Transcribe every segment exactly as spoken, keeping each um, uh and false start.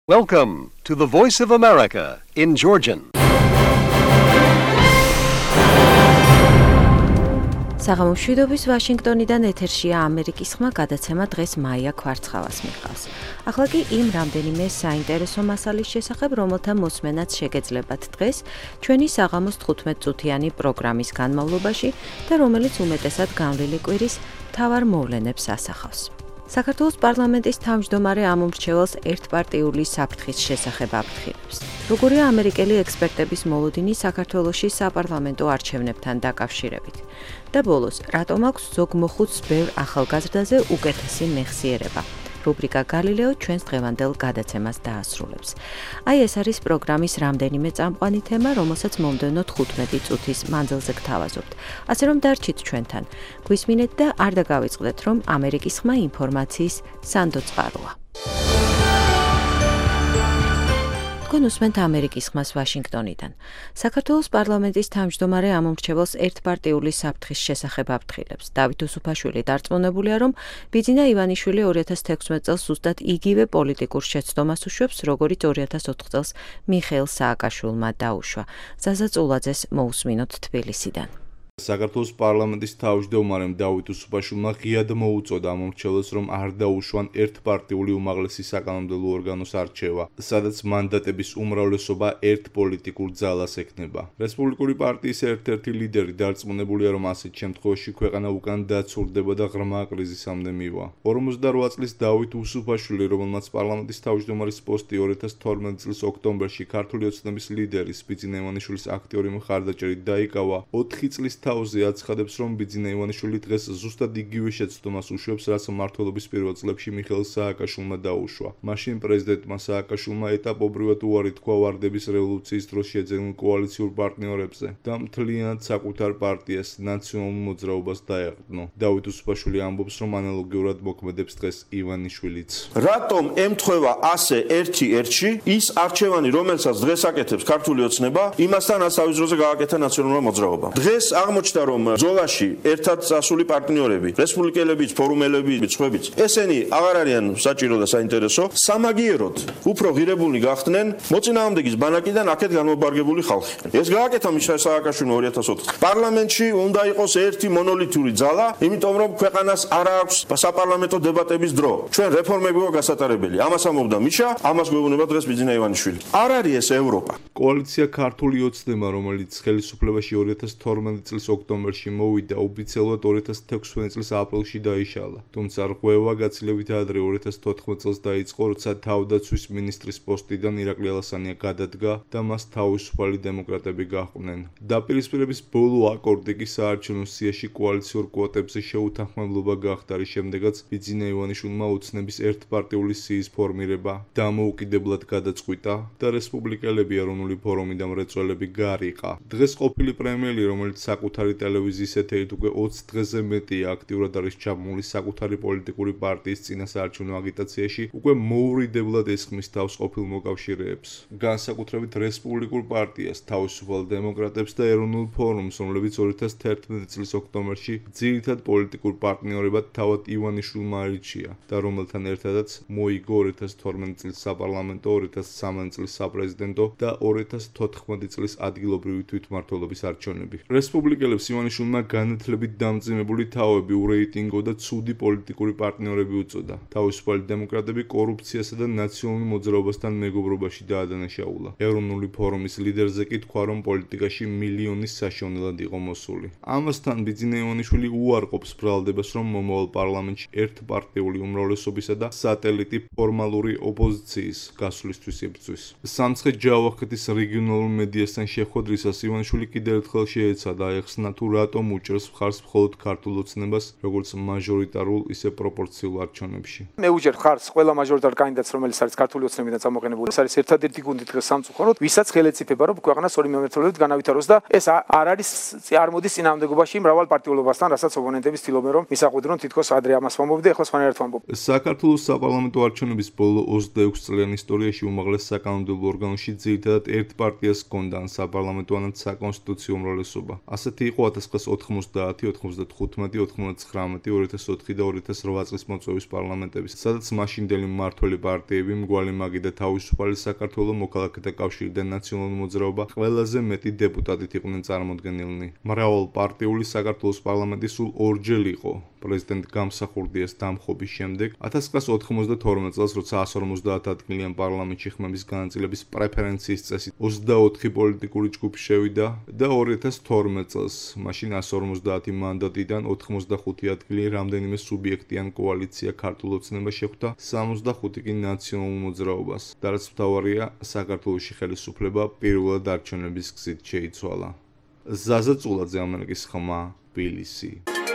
Welcome to the Voice of America in Georgian. საღამოშვიდობის ვაშინგტონიდან ეთერშია ამერიკის ხმა გადაცემა დღეს მაია ქვარცხავას მიჰყავს. ახლა კი იმ რამდენიმე საინტერესო მასალის შესახებ, რომელთა მოსმენაც შეგეძლებათ დღეს ჩვენი საღამოს თხუთმეტ წუთიანი პროგრამის განმავლობაში და რომელიც უმეტესად განვლილი კვირის მთავარ მოვლენებს ასახავს. საქართველოს პარლამენტის თავმჯდომარე ამომრჩეველს ერთპარტიული საფრთხის შესახებ აფრთხილებს. როგორია ამერიკელი ექსპერტების მოლოდინი საქართველოში საპარლამენტო არჩევნებთან დაკავშირებით. და ბოლოს, რატომ აქვს ზოგ მოხუცს ბევრ ახალგაზრდაზე უკეთესი მეხსიერება. რუბრიკა გალილეო ჩვენს დღევანდელ გადაცემას დაასრულებს. აი ეს არის პროგრამის რამდენიმე წამყვანი თემა, რომელსაც მომდევნო თხუთმეტი წუთის მანძილზე გთავაზობთ. ასე რომ დარჩით ჩვენთან. გვისმინეთ და არ დაგავიწყდეთ, რომ ამერიკის ხმა ინფორმაციის სანდო წყაროა. თქვენ უსმენთ ამერიკის ხმას ვაშინგტონიდან. საქართველოს პარლამენტის თავმჯდომარე ამომრჩეველს ერთპარტიული საფრთხის შესახებ აფრთხილებს. დავით უსუფაშვილი დარწმუნებულია, რომ ბიძინა ივანიშვილი ორი ათას თექვსმეტ წელს ზუსტად იგივე პოლიტიკურ შეცდომას უშვებს, როგორიც ორი ათას ოთხ წელს მიხეილ სააკაშვილმა დაუშვა. ზაზა წულაძეს მოусმინოთ თბილისიდან. საქართველოს პარლამენტის თავმჯდომარემ დავით უსუფაშვილმა ღიად მოუწოდა ამომრჩეველს, რომ არ დაუშვან ერთპარტიული უმაღლესი საკანონმდებლო ორგანოს არჩევა, სადაც მანდატების უმრავლესობა ერთ პოლიტიკურ ძალას ექნება. რესპუბლიკური პარტიის ერთ-ერთი ლიდერი დარწმუნებულია, რომ ასეთ შემთხვევაში ქვეყანა უკან დაცურდება და ღრმა კრიზისამდე მივა. ორმოცდარვა წლის დავით უსუფაშვილი, რომელმაც პარლამენტის თავმჯდომარის პოსტი ორი ათას თორმეტ წლის ოქტომბერში ქართული ოცნების ლიდერის ბიძინა ივანიშვილის აქტიური მხარდაჭერით დაიკავა, ოთხი წლის თავზე აცხადებს, რომ ბიძინა ივანიშვილი დღეს ზუსტად იგივე შეცდომას უშვებს, რაც მმართველობის პირველ წლებში მიხეილ სააკაშვილმა დაუშვა. მაშინ პრეზიდენტმა სააკაშვილმა ეტაპობრივად უარი თქვა ვარდების რევოლუციის დროს შეძენილ კოალიციურ პარტნიორებზე და მთლიანად საკუთარ პარტიას, ნაციონალურ მოძრაობას დაეყრდნო. დავით უსუფაშვილი ამბობს, რომ ანალოგიურად მოქმედებს დღეს ივანიშვილიც. რატომ ემთხვევა ასე ერთი ერთში ის არჩევანი, რომელსაც დღეს აკეთებს ქართული ოცნება, იმასთან ასავის დროზე გააკეთა ნაციონალურმა მოძრაობამ. დღეს აღმოჩნდა, რომ ბრძოლაში ერთად წასული პარტნიორები, რესპუბლიკელებიც, ფორუმელებიც, სხვებიც, ესენი აღარ არიან საჭირო და საინტერესო, სამაგიეროდ უფრო ღირებულნი გახდნენ მოწინააღმდეგის ბანაკიდან აქეთ განმობარგებული ხალხი. ეს გააკეთა მიხეილ სააკაშვილმა ორი ათას ოთხ. პარლამენტში უნდა იყოს ერთი მონოლითური ძალა, იმიტომ რომ ქვეყანას არ აქვს საპარლამენტო დებატების დრო. ჩვენ რეფორმები გვაქვს გასატარებელი. ამას ამბობდა მიშა, ამას გვეუბნება დღეს ბიძინა ივანიშვილი. არ არის ეს ევროპა. კოალიცია ქართული ოცნება, რომელიც ხელისუფლებაში ორი ათას თორმეტ წლის ოქტომბერში მოვიდა, ოფიციალურად ორი ათას თექვსმეტ წლის აპრილში დაიშალა. თუმცა რღვევა გაცილებით ადრე ორი ათას თოთხმეტ წელს დაიწყო, როცა თავდაცვის მინისტრის პოსტიდან ირაკლი ალასანია გადადგა და მას თავისუფალი დემოკრატები გაჰყვნენ. დაპირისპირების ბოლო აკორდი კი საარჩევნო სიაში კოალიციურ კვოტებზე შეუთანხმებლობა გახდა, რის შემდეგაც ბიძინა ივანიშვილმა ოცნების ერთპარტიული სიის ფორმირება დამოუკიდებლად გადაწყვიტა და რესპუბლიკელები, ეროვნული ფორუმი და მრეწველები გარიყა. დღეს ყოფილი პრემიერი, რომელიც საკუთარი ტელევიზიის ეთერით უკვე ოცი დღეზე მეტია აქტიურად არის ჩაბმული საკუთარი პოლიტიკური პარტიის წინასაარჩევნო აგიტაციაში, უკვე მოურიდებლად ესხმის თავს ყოფილ მოკავშირეებს, განსაკუთრებით რესპუბლიკურ პარტიას, თავისუფალ დემოკრატებს და ეროვნულ ფორუმს, რომლებიც ორი ათას თერთმეტ წლის ოქტომბერში ძირითად პოლიტიკურ პარტნიორებად თავად ივანიშვილმა არჩია და რომელთან ერთადაც მოიგო ორი ათას თორმეტ წლის საპარლამენტო, ორი ათას სამოცდაათი წლის საპრეზიდენტო და ორი ათას თოთხმეტ წლის ადგილობრივი თვითმმართველობის არჩევნები. რესპუბლიკელებს ივანიშვილმა განათლებით დამძიმებული თავები, ურეიტინგო და ცუდი პოლიტიკური პარტნიორები უწოდა. თავისუფალი დემოკრატები კორუფციასა და ნაციონალურ მოძრაობასთან მეგობრობაში დაადანაშაულა. ეროვნული ფორუმის ლიდერზე კი თქვა, რომ პოლიტიკაში მილიონის საშოვნელად იყო მოსული. ამასთან ბიძინა ივანიშვილი უარყოფს ბრალდებას, რომ მომავალ პარლამენტში ერთპარტიული უმრავლესობისა და სატელიტი ფორმალური ოპოზიციის გასვლისთვის იბრძვის. სამცხე-ჯავახეთის რეგიონალურ მედიასთან შეხვედრისას ივანიშვილი კიდევ ერთხელ შეეცადა აეხსნა თუ რატომ უჭერს მხარს მხოლოდ ქართულ ოცნებას, როგორც მაჟორიტარულ, ისე პროპორციულ არჩევნებში. მე უჭერ მხარს ყველა მაჟორიტარ კანდიდატს, რომელიც არის ქართული ოცნებიდან წამოყენებული. ეს არის ერთადერთი გუნდი დღეს სამწუხაროდ, ვისაც ხელი ეწიფება, რომ ქვეყანას ორი მიმართულებით განავითაროს და ეს არ არის არ მოდის წინააღმდეგობაში მრავალ პარტიულობასთან, რასაც ოპონენტები ცდილობენ, რომ მისაყვედრონ თითქოს ადრე ამას ვამბობდი, ახლა სხვანაირად ვამბობ. საქართველოს საპარლამენტო არჩევნების ბოლო ოცდაექვსი წლიან ისტორიაში უმაღლეს საკანონმდებლო ორგანოში ძირითადად ერთ პარტიას ჰქონდა საპარლამენტო ან საკონსტიტუციო უმრავლესობა. ასეთი იყო ათას ცხრაასი ოთხმოცდაათი, ოთხმოცდათხუთმეტი, ოთხმოცდათხრამეტი, ორი ათას ოთხი და ორი ათას რვა წლის მოწვევის პარლამენტების, სადაც მაშინდელი მმართველი პარტიები, მგვალი მაგი და თავისუფალი საქართველო, მოქალაქეთა კავშირი და ნაციონალური მოძრაობა ყველაზე მეტი დეპუტატით იყვნენ წარმოდგენილნი. მრავალპარტიული საქართველოს პარლამენტი სულ ორჯერ იყო პრეზიდენტ გამსახურდიას დამხობის შემდეგ, ათას ცხრაასი ოთხმოცდათორმეტ წელს, როცა εκατόν ორმოცდაათ ადგილიან პარლამენტში ხმების განაწილების პრეფერენციის წესით ოცდაოთხი პოლიტიკური ჯგუფი შევიდა და ორი ათას თორმეტ წელს, მაშინ εκατόν ორმოცდაათი მანდატიდან ოცდახუთი ადგილი რამდენიმე სუბიექტიან კოალიცია ქართულ ოცნება შეხვდა სამოცდახუთი კი ნაციონალურ მოძრაობას. და რაც მთავარია, საქართველოში ხელისუფლება პირველად არჩევნების გზით შეიცვალა. ზაზა წულაძე, ამერიკის ხმა, თბილისი.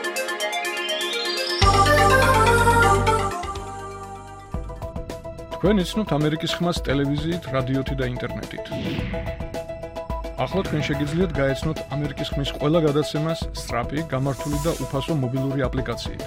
თქვენ იცნობთ ამერიკის ხმას ტელევიზიით, რადიოთი და ინტერნეტით. ახლა თქვენ შეგიძლიათ გაეცნოთ ამერიკის ხმის ყველა გადაცემას სწრაფი, გამართული და უფასო მობილური აპლიკაციით.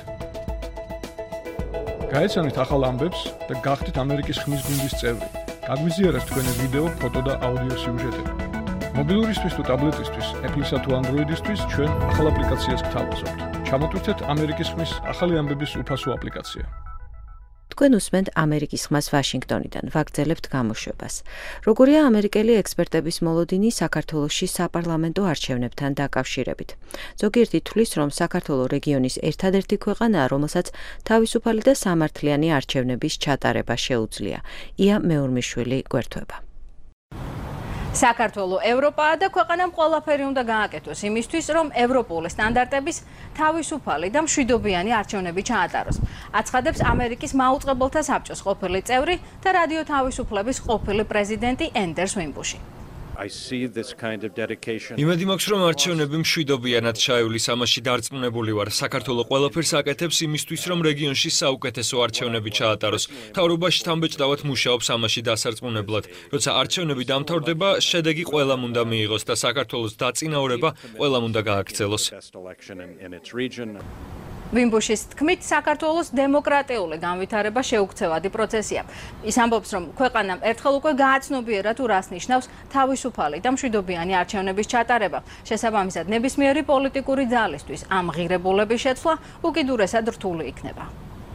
გაეცანით ახალ ამბებს და გახდით ამერიკის ხმის გუნდის წევრი. გაგვიზიარეთ თქვენი ვიდეო, ფოტო და აუდიო სიუჟეტები. მობილურისთვის თუ ტაბლეტისთვის, Apple-ისა თუ Android-ისთვის ჩვენ ახალ აპლიკაციას გთავაზობთ. ჩამოტვირთეთ ამერიკის ხმის ახალი ამბების უფასო აპლიკაცია. თქვენ უსმენთ ამერიკის ხმას ვაშინგტონიდან, ვაგრძელებთ გამოშვებას. როგორია ამერიკელი ექსპერტების მოლოდინი საქართველოში საპარლამენტო არჩევნებთან დაკავშირებით. ზოგიერთი თვლის, რომ საქართველო რეგიონის ერთადერთი ქვეყანაა, რომელსაც თავისუფალი და სამართლიანი არჩევნების ჩატარება შეუძლია. ია მეურმიშვილი გვერდება. საქართველო ევროპაა და ქვეყანამ ყველაფერი უნდა გააკეთოს იმისთვის, რომ ევროპული სტანდარტების თავისუფალი და მშვიდობიანი არჩევნები ჩაატაროს. აცხადებს ამერიკის მაუწყებელთა საბჭოს ყოფილი წევრი და რადიო თავისუფლების ყოფილი პრეზიდენტი ენდერს ვიმბუში. იმედი მაქვს, რომ არჩევნები მშვიდობიანად ჩაივლის, ამაში დარწმუნებული ვარ. საქართველო ყველაფერს აკეთებს იმისთვის, რომ რეგიონში საუკეთესო არჩევნები ჩაატაროს. მთავრობაში თამბეჭდავად მუშაობს ამაში დასარწმუნებლად. როცა არჩევნები დამთავრდება, შედეგი ყველამ უნდა მიიღოს და საქართველოს დაწინაურება ყველამ უნდა გააგრძელოს. ვიმბუშის თქმით, საქართველოს დემოკრატიული განვითარება შეუქცევადი პროცესია. ის ამბობს, რომ ქვეყანამ ერთხელ უკვე გააცნობიერა თუ რას ნიშნავს თავისუფალი და მშვიდობიანი არჩევნების ჩატარება. შესაბამისად, ნებისმიერი პოლიტიკური ძალისთვის ამ ღირებულების შეცვლა უკიდურესად რთული იქნება.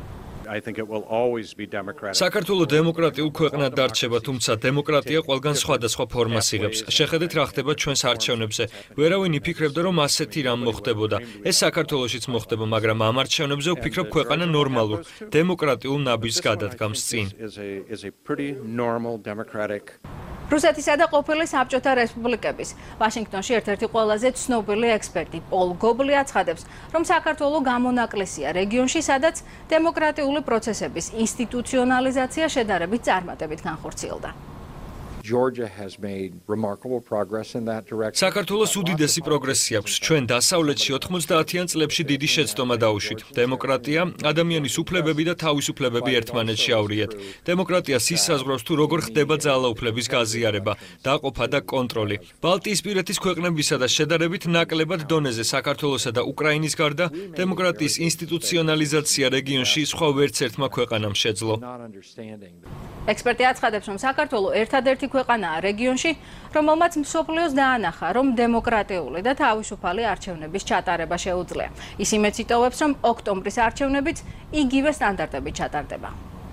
საქართველო დემოკრატიულ ქვეყნად დარჩება, თუმცა დემოკრატია ყველგან სხვადასხვა ფორმას იღებს. შეხედეთ რა ხდება ჩვენს არჩევნებზე. ვერავინ იფიქრებდა, რომ ასეთი რამ მოხდებოდა. ეს საქართველოშიც მოხდება, მაგრამ ამ არჩევნებზე ვფიქრობ, ქვეყანა ნორმალურ, დემოკრატიულ ნაბიჯს გადადგამს წინ. რუსეთისა და ყოფილი საბჭოთა რესპუბლიკების ვაშინგტონში ერთ-ერთი ყველაზე ცნობილი ექსპერტი პოლ გობლი აცხადებს, რომ საქართველო გამონაკლისია რეგიონში, სადაც დემოკრატიული პროცესების ინსტიტუციონალიზაცია შედარებით წარმატებით განხორციელდა. საქართველოს უდიდესი პროგრესი აქვს. ჩვენ დასავლეთში ოთხმოცდაათიან წლებში დიდი შეცდომა დაუშვით. დემოკრატია, ადამიანის უფლებები და თავისუფლებები ერთმანეთში ავრიეთ. დემოკრატია ისაზღვრავს თუ როგორ ხდება ძალაუფლების გაზიარება, დაყოფა და კონტროლი. ბალტიისპირეთის ქვეყნებისა და შედარებით ნაკლებად დონეზე საქართველოსა და უკრაინის გარდა დემოკრატიის ინსტიტუციონალიზაცია რეგიონში სხვა ვერც ერთმა ქვეყანამ შეძლო. ექსპერტი აცხადებს, რომ საქართველო ერთადერთი ქვეყანაა რეგიონში, რომელმაც მსოფლიოს დაანახა, რომ დემოკრატიული და თავისუფალი არჩევნების ჩატარება შეუძლია. ის იმედს იტოვებს, რომ ოქტომბრის არჩევნებიც იგივე სტანდარტებით ჩატარდება.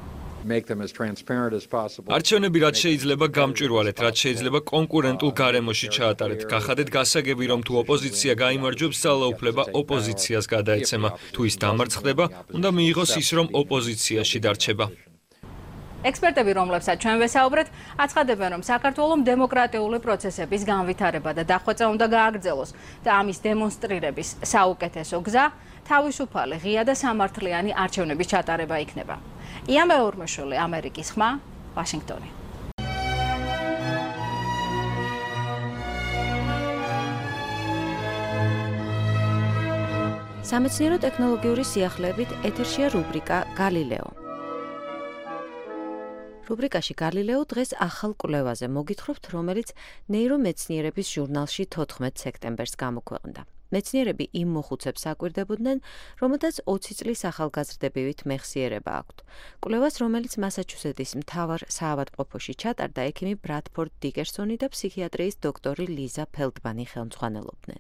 არჩევნები რაც შეიძლება გამჭვირვალეთ, რაც შეიძლება კონკურენტულ გარემოში ჩაატარეთ. გახადეთ გასაგები, რომ თუ ოპოზიცია გაიმარჯვებს, ძალაუფლება ოპოზიციას გადაეცემა. თუ ის დამარცხდება, უნდა მიიღოს ის, რომ ოპოზიციაში დარჩება. ექსპერტები, რომლებსაც ჩვენ ვესაუბრეთ, აცხადებენ, რომ საქართველოს დემოკრატიული პროცესების განვითარება და დახვეწა უნდა გააგრძელოს და ამის დემონსტრირების საუკეთესო გზა თავისუფალი, ღია და სამართლიანი არჩევნების ჩატარება იქნება. ია მეურმიშვილი, ამერიკის ხმა, ვაშინგტონი. სამეცნიერო ტექნოლოგიური სიახლეებით ეთერშია რუბრიკა გალილეო. რუბრიკაში გალილეო დღეს ახალ კვლევაზე მოგითხრობთ, რომელიც ნეირომეცნიერების ჟურნალში თოთხმეტ სექტემბერს გამოქვეყნდა. მეცნიერები იმ მოხუცებს აკვირდებოდნენ, რომელთაც ოცი წლის ახალგაზრდებივით მეხსიერება აქვთ. კვლევას, რომელიც მასაჩუსეტის მთავარ საავადმყოფოში ჩატარდა, ექიმი ბრადფორდ დიკერსონი და ფსიქიატრიის დოქტორი ლიზა ფელდმანი ხელმძღვანელობდნენ.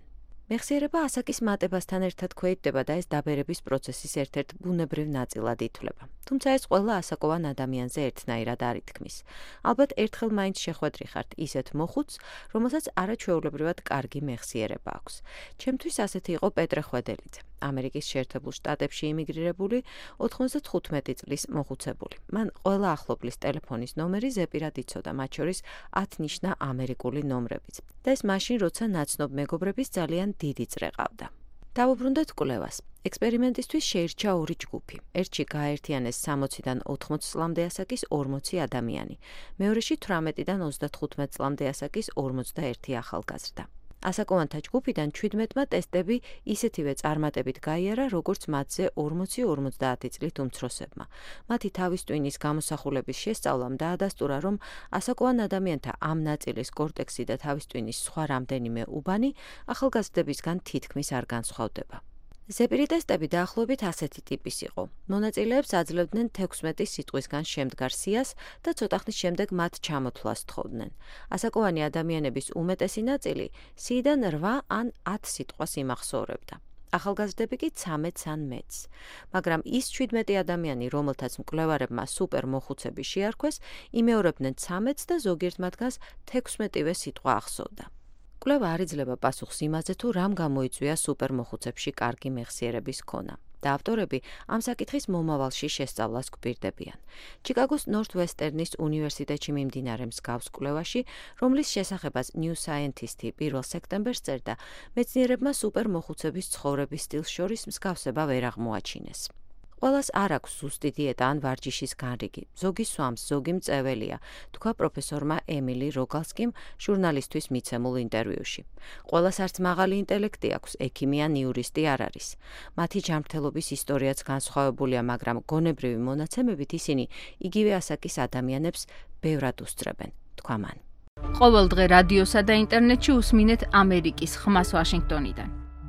მეხსიერება ასაკის მატებასთან ერთად ქვეითდება და ეს დაბერების პროცესის ერთ-ერთ ბუნებრივ ნაწილად ითვლება. თუმცა ეს ყველა ასაკოვან ადამიანზე ერთნაირად არ ითქმის. ალბათ ერთხელ მაინც შეხვედრი ხართ ისეთ მოხუცს, რომელსაც არაჩვეულებრივად კარგი მეხსიერება აქვს. ჩემთვის ასეთი იყო პეტრე ხვედელიძე, ამერიკის შეერთებულ შტატებში იმიგრირებული ოთხმოცდათხუთმეტი წლის მოხუცებული. მან ყველა ახლობლის ტელეფონის ნომერი ზეპირად იცოდა, მათ შორის ათ ნიშნა ამერიკული ნომრებიც. და ეს მაშინ, როცა ნაცნობ მეგობრების ძალიან დიდი წრე ყავდა. დავუბრუნდეთ კვლევას. ექსპერიმენტისთვის შეირჩა ორი ჯგუფი. ერთში გააერთიანეს სამოციდან ოთხმოცი წლამდე ასაკის ორმოცი ადამიანი, მეორეში თვრამეტიდან ოცდათხუთმეტ წლამდე ასაკის ორმოცდაერთი ახალგაზრდა. ასაკოვანთა ჯგუფიდან ჩვიდმეტმა ტესტები ისეთივე წარმატებით გაიარა, როგორც მათზე ორმოცი ორმოცდაათი წლით უმცროსებმა. მათი თავის ტვინის გამოსახულების შესწავლამ დაადასტურა, რომ ასაკოვან ადამიანთა ამ ნაწილის კორტექსი და თავის ტვინის სხვა რამდენიმე უბანი ახალგაზრდებისგან თითქმის არ განსხვავდება. ზეპირი ტესტები დაახლოებით ასეთი ტიპის იყო. მონაწილეებს აძლევდნენ თექვსმეტი სიტყვისგან შემდგარ სიას და ცოტა ხნის შემდეგ მათ ჩამოთვლას თხოვდნენ. ასაკოვანი ადამიანების უმეტესი ნაწილი სიიდან რვა ან ათ სიტყვას იმახსოვრებდა. ახალგაზრდები კი ცამეტს ან მეტს. მაგრამ ის ჩვიდმეტი ადამიანი, რომელთაც მკვლევარებმა სუპერ მოხუცები შეარქვეს, იმეორებდნენ ცამეტს და ზოგიერთ მათგანს თექვსმეტივე სიტყვა ახსოვდა. კვლევა არ იძლევა პასუხს იმაზე, თუ რამ გამოიწვია სუპერ მოხუცებში კარგი მეხსიერების ქონა. და ავტორები ამ საკითხის მომავალში შესწავლას გვპირდებიან. ჩიკაგოს ნორთვესტერნის უნივერსიტეტში მიმდინარე მსგავს კვლევაში, რომლის შესახებაც New Scientist-ი პირველ სექტემბერს წერდა, მეცნიერებმა სუპერ მოხუცების ცხოვრების სტილს შორის მსგავსება ვერ აღმოაჩინეს. ყველას არ აქვს ზუსტი დიეტა ან ვარჯიშის განრიგი. ზოგი სვამს, ზოგი მწვეველია, თქვა პროფესორმა ემილი როგალსკიმ ჟურნალისტვის მიცემულ ინტერვიუში. ყველას არც მაღალი ინტელექტი აქვს, ექიმი ან იურისტი არ არის. მათი ჯანმრთელობის ისტორიაც განსხვავებულია, მაგრამ გონებრივი მონაცემებით ისინი იგივე ასაკის ადამიანებს ბევრად უსწრებენ, თქვა მან. ყოველ დღე რადიოსა და ინტერნეტში უსმინეთ ამერიკის ხმას ვაშინგტონიდან.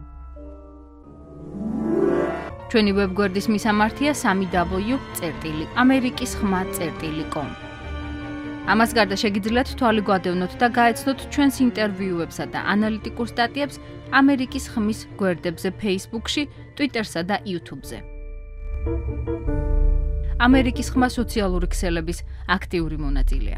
ჩვენი ვებგვერდის მისამართია სამი დაბლიუ წერტილი ამერიკის ხმა წერტილი კომ. ამას გარდა შეგიძლიათ თვალი გვადევნოთ და გაეცნოთ ჩვენს ინტერვიუებსა და ანალიტიკურ სტატიებს ამერიკის ხმის გვერდებზე Facebook-ში, Twitter-სა და YouTube-ზე. ამერიკის ხმა სოციალური ქსელების აქტიური მონაწილეა.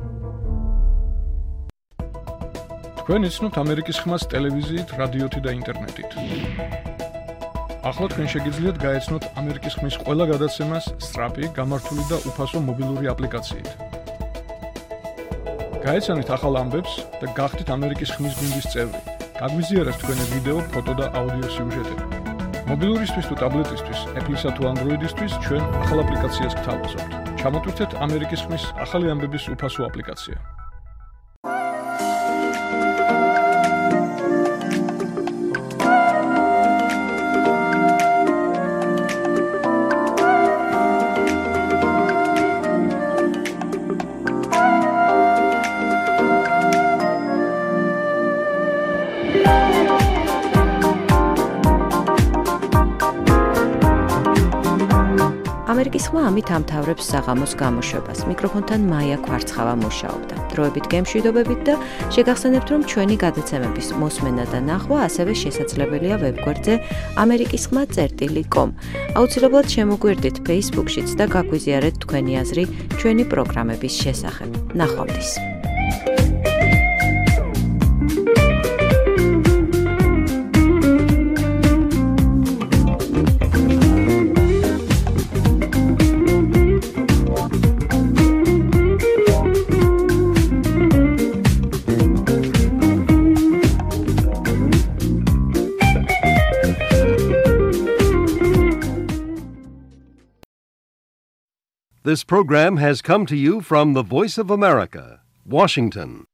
თქვენ იცნობთ ამერიკის ხმას ტელევიზიით, რადიოთი და ინტერნეტით. ახლა თქვენ შეგიძლიათ გაეცნოთ ამერიკის ხმის ყველა გადაცემას სწრაფი, გამართული და უფასო მობილური აპლიკაციით. გაეცანით ახალ ამბებს და გახდით ამერიკის ხმის გუნდის წევრი. გაგვიზიარეთ თქვენი ვიდეო, ფოტო და აუდიო სიუჟეტები. მობილურისთვის თუ ტაბლეტისთვის, Apple-სა თუ Android-ისთვის ჩვენ ახალ აპლიკაციას გთავაზობთ. ჩამოტვირთეთ ამერიკის ხმის ახალი ამბების უფასო აპლიკაცია. ამერიკის ხმა ამით ამთავრებს საღამოს გამოშვებას. მიკროფონთან მაია ქვარცხავა მუშაობდა. დროებით გემშვიდობებით და შეგახსენებთ, რომ ჩვენი გადაცემების მოსმენა და ნახვა ასევე შესაძლებელია ვებგვერდზე ამერიკის ხმა წერტილი კომ. აუცილებლად შემოგვერდით Facebook-შიც და გაგვიზიარეთ თქვენი აზრი ჩვენი პროგრამების შესახებ. ნახვამდის. This program has come to you from the Voice of America, Washington.